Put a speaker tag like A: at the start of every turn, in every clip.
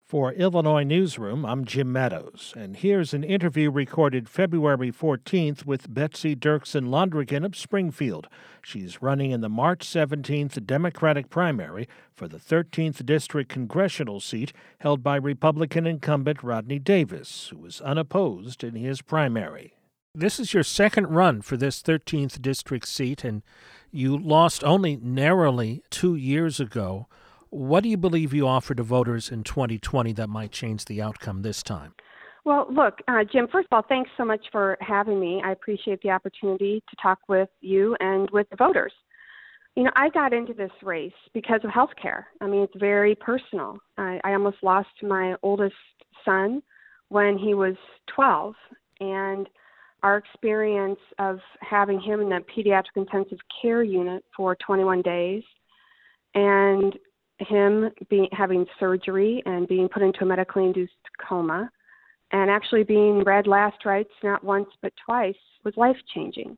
A: For Illinois Newsroom, I'm Jim Meadows, and here's an interview recorded February 14th with Betsy Dirksen Londrigan of Springfield. She's running in the March 17th Democratic primary for the 13th District congressional seat held by Republican incumbent Rodney Davis, who was unopposed in his primary. This is your second run for this 13th District seat, and you lost only narrowly 2 years ago. What do you believe you offer to voters in 2020 that might change the outcome this time?
B: Well, look, Jim, first of all, thanks so much for having me. I appreciate the opportunity to talk with you and with the voters. You know, I got into this race because of health care. I mean, it's very personal. I almost lost my oldest son when he was 12, and our experience of having him in the pediatric intensive care unit for 21 days and him having surgery and being put into a medically induced coma and actually being read last rites not once but twice was life-changing.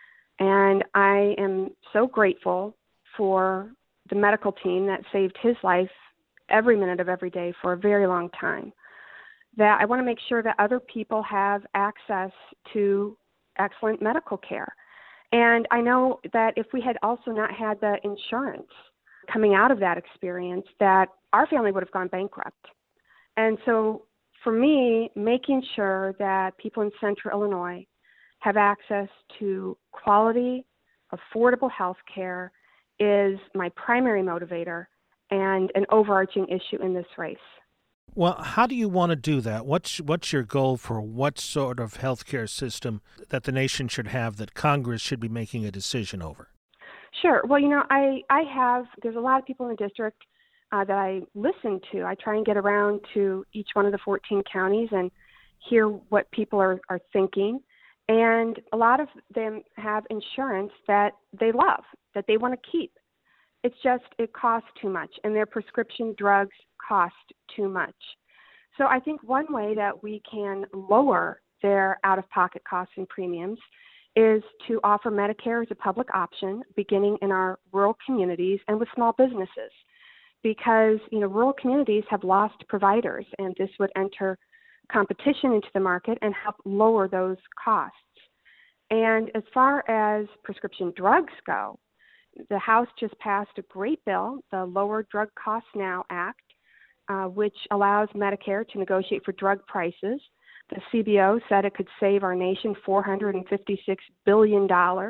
B: And I am so grateful for the medical team that saved his life every minute of every day for a very long time, that I want to make sure that other people have access to excellent medical care. And I know that if we had also not had the insurance coming out of that experience, that our family would have gone bankrupt. And so for me, making sure that people in Central Illinois have access to quality, affordable health care is my primary motivator and an overarching issue in this race.
A: Well, how do you want to do that? What's your goal for what sort of health care system that the nation should have that Congress should be making a decision over?
B: Sure. Well, you know, there's a lot of people in the district that I listen to. I try and get around to each one of the 14 counties and hear what people are thinking. And a lot of them have insurance that they love, that they want to keep. It's just, it costs too much, and their prescription drugs cost too much. So I think one way that we can lower their out-of-pocket costs and premiums is to offer Medicare as a public option, beginning in our rural communities and with small businesses, because rural communities have lost providers, and this would enter competition into the market and help lower those costs. And as far as prescription drugs go, the House just passed a great bill, the Lower Drug Costs Now Act, which allows Medicare to negotiate for drug prices. The CBO said it could save our nation $456 billion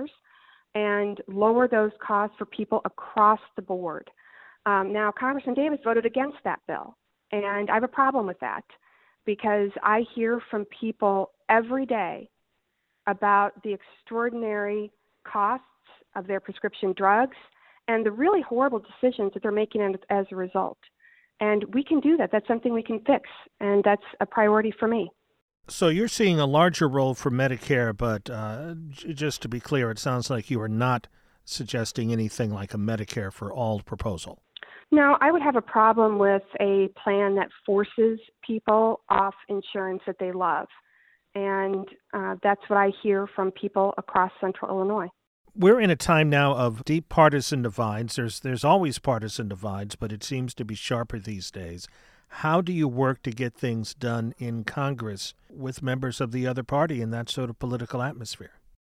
B: and lower those costs for people across the board. Now, Congressman Davis voted against that bill, and I have a problem with that because I hear from people every day about the extraordinary costs of their prescription drugs and the really horrible decisions that they're making as a result. And we can do that. That's something we can fix, and that's a priority for me.
A: So you're seeing a larger role for Medicare, but just to be clear, it sounds like you are not suggesting anything like a Medicare for all proposal.
B: No, I would have a problem with a plan that forces people off insurance that they love. And that's what I hear from people across Central Illinois.
A: We're in a time now of deep partisan divides. There's always partisan divides, but it seems to be sharper these days. How do you work to get things done in Congress with members of the other party in that sort of political atmosphere?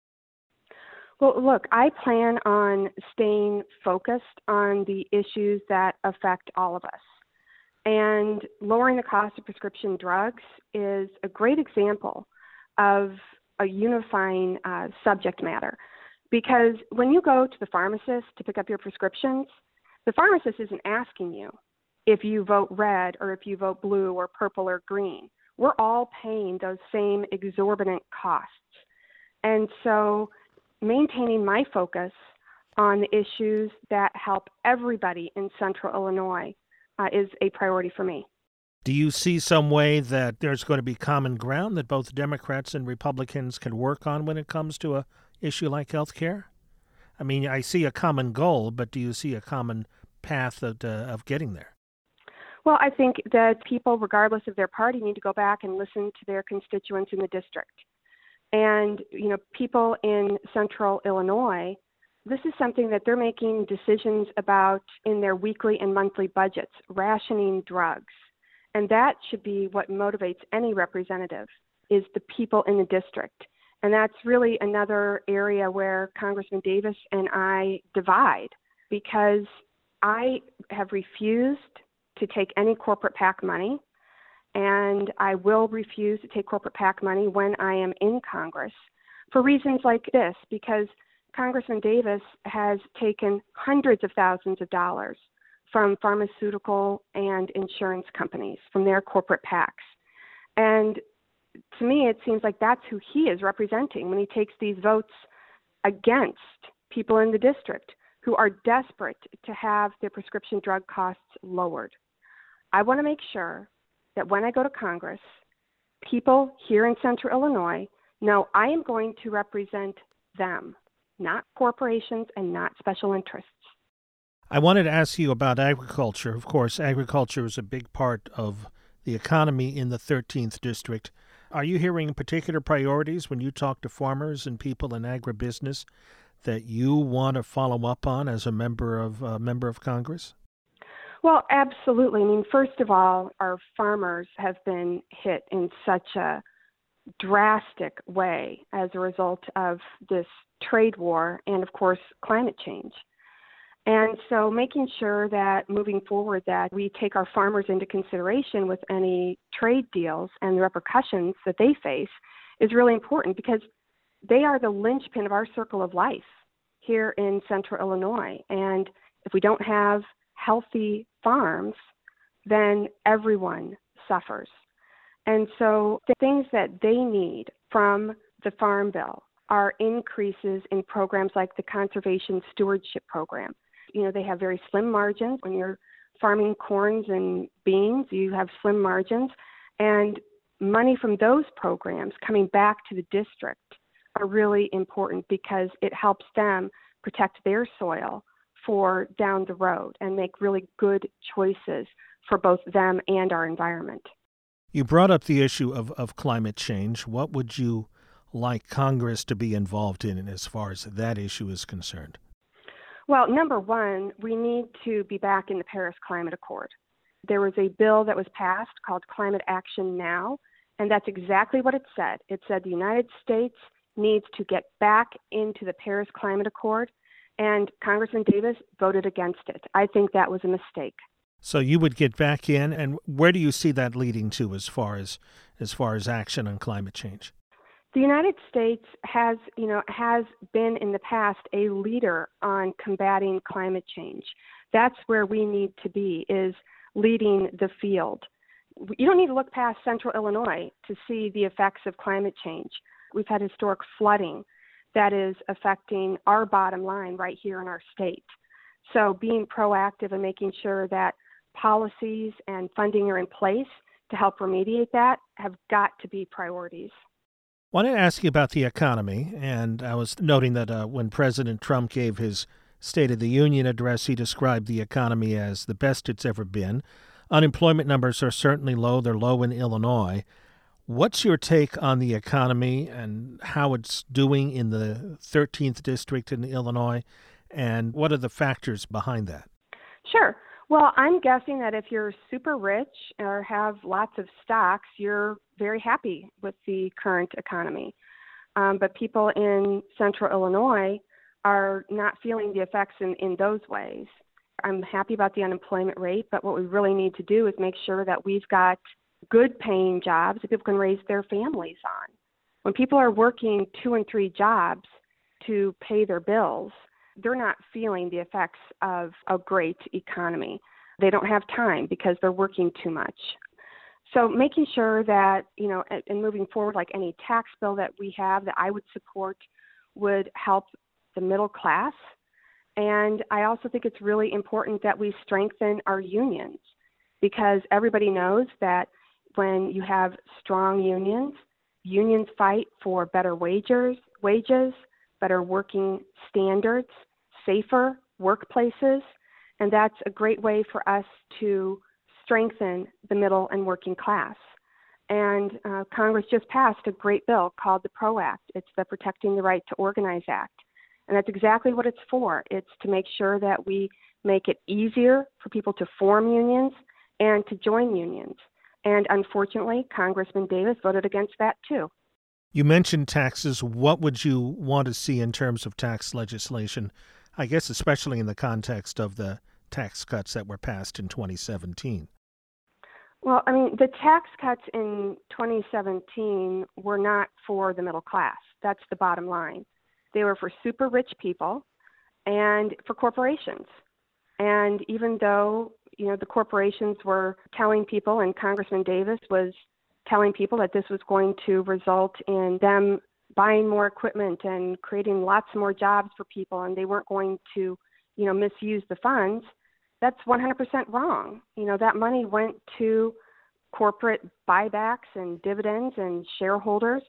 B: Well, look, I plan on staying focused on the issues that affect all of us. And lowering the cost of prescription drugs is a great example of a unifying subject matter. Because when you go to the pharmacist to pick up your prescriptions, the pharmacist isn't asking you if you vote red or if you vote blue or purple or green. We're all paying those same exorbitant costs. And so maintaining my focus on the issues that help everybody in Central Illinois is a priority for me.
A: Do you see some way that there's going to be common ground that both Democrats and Republicans can work on when it comes to a issue like health care? I mean, I see a common goal, but do you see a common path of getting there?
B: Well, I think that people, regardless of their party, need to go back and listen to their constituents in the district. And, people in Central Illinois, this is something that they're making decisions about in their weekly and monthly budgets, rationing drugs. And that should be what motivates any representative, is the people in the district. And that's really another area where Congressman Davis and I divide, because I have refused to take any corporate PAC money, and I will refuse to take corporate PAC money when I am in Congress for reasons like this, because Congressman Davis has taken hundreds of thousands of dollars from pharmaceutical and insurance companies, from their corporate PACs. And to me, it seems like that's who he is representing when he takes these votes against people in the district who are desperate to have their prescription drug costs lowered. I want to make sure that when I go to Congress, people here in Central Illinois know I am going to represent them, not corporations and not special interests.
A: I wanted to ask you about agriculture. Of course, agriculture is a big part of the economy in the 13th District. Are you hearing particular priorities when you talk to farmers and people in agribusiness that you want to follow up on as a member of Congress?
B: Well, absolutely. I mean, first of all, our farmers have been hit in such a drastic way as a result of this trade war and, of course, climate change. And so making sure that moving forward that we take our farmers into consideration with any trade deals and the repercussions that they face is really important, because they are the linchpin of our circle of life here in Central Illinois. And if we don't have healthy farms, then everyone suffers. And so the things that they need from the Farm Bill are increases in programs like the Conservation Stewardship Program. You know, they have very slim margins. When you're farming corns and beans, you have slim margins. And money from those programs coming back to the district are really important, because it helps them protect their soil for down the road and make really good choices for both them and our environment.
A: You brought up the issue of climate change. What would you like Congress to be involved in as far as that issue is concerned?
B: Well, number one, we need to be back in the Paris Climate Accord. There was a bill that was passed called Climate Action Now, and that's exactly what it said. It said the United States needs to get back into the Paris Climate Accord, and Congressman Davis voted against it. I think that was a mistake.
A: So you would get back in, and where do you see that leading to as far as action on climate change?
B: The United States has been in the past a leader on combating climate change. That's where we need to be, is leading the field. You don't need to look past Central Illinois to see the effects of climate change. We've had historic flooding that is affecting our bottom line right here in our state. So being proactive and making sure that policies and funding are in place to help remediate that have got to be priorities.
A: I wanted to ask you about the economy, and I was noting that when President Trump gave his State of the Union address, he described the economy as the best it's ever been. Unemployment numbers are certainly low. They're low in Illinois. What's your take on the economy and how it's doing in the 13th District in Illinois, and what are the factors behind that?
B: Sure. Well, I'm guessing that if you're super rich or have lots of stocks, you're very happy with the current economy. But people in Central Illinois are not feeling the effects in those ways. I'm happy about the unemployment rate, but what we really need to do is make sure that we've got good paying jobs that people can raise their families on. When people are working 2 and 3 jobs to pay their bills, they're not feeling the effects of a great economy. They don't have time because they're working too much. So making sure that, and moving forward, like any tax bill that we have that I would support would help the middle class. And I also think it's really important that we strengthen our unions, because everybody knows that when you have strong unions, unions fight for better wages, better working standards, safer workplaces, and that's a great way for us to strengthen the middle and working class. And Congress just passed a great bill called the PRO Act. It's the Protecting the Right to Organize Act. And that's exactly what it's for. It's to make sure that we make it easier for people to form unions and to join unions. And unfortunately, Congressman Davis voted against that too.
A: You mentioned taxes. What would you want to see in terms of tax legislation? I guess especially in the context of the tax cuts that were passed in 2017.
B: Well, I mean, the tax cuts in 2017 were not for the middle class. That's the bottom line. They were for super rich people and for corporations. And even though, the corporations were telling people, and Congressman Davis was telling people that this was going to result in them buying more equipment and creating lots more jobs for people, and they weren't going to, misuse the funds, that's 100% wrong. That money went to corporate buybacks and dividends and shareholders,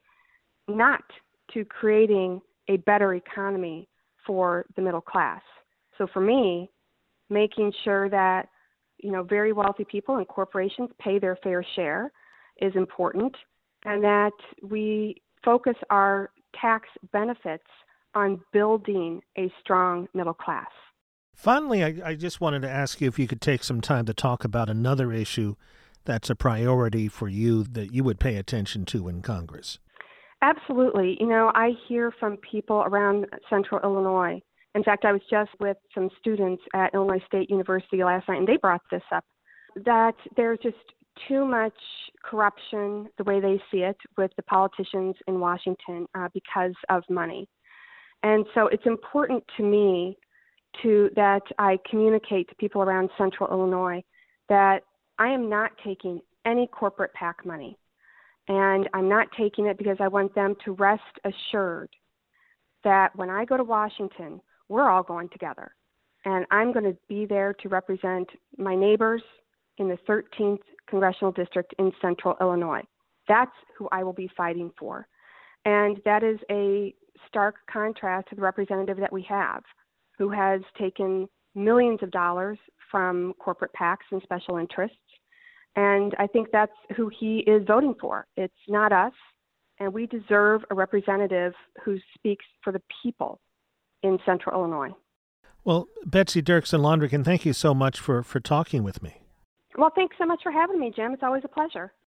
B: not to creating a better economy for the middle class. So for me, making sure that, very wealthy people and corporations pay their fair share is important, and that we focus our tax benefits on building a strong middle class.
A: Finally, I just wanted to ask you if you could take some time to talk about another issue that's a priority for you that you would pay attention to in Congress.
B: Absolutely. I hear from people around Central Illinois. In fact, I was just with some students at Illinois State University last night, and they brought this up, that there's just too much corruption, the way they see it, with the politicians in Washington because of money. And so it's important to me that I communicate to people around Central Illinois that I am not taking any corporate PAC money. And I'm not taking it because I want them to rest assured that when I go to Washington, we're all going together. And I'm going to be there to represent my neighbors in the 13th Congressional District in Central Illinois. That's who I will be fighting for. And that is a stark contrast to the representative that we have, who has taken millions of dollars from corporate PACs and special interests. And I think that's who he is voting for. It's not us. And we deserve a representative who speaks for the people in Central Illinois.
A: Well, Betsy Dirksen Londrigan, thank you so much for talking with me.
B: Well, thanks so much for having me, Jim. It's always a pleasure.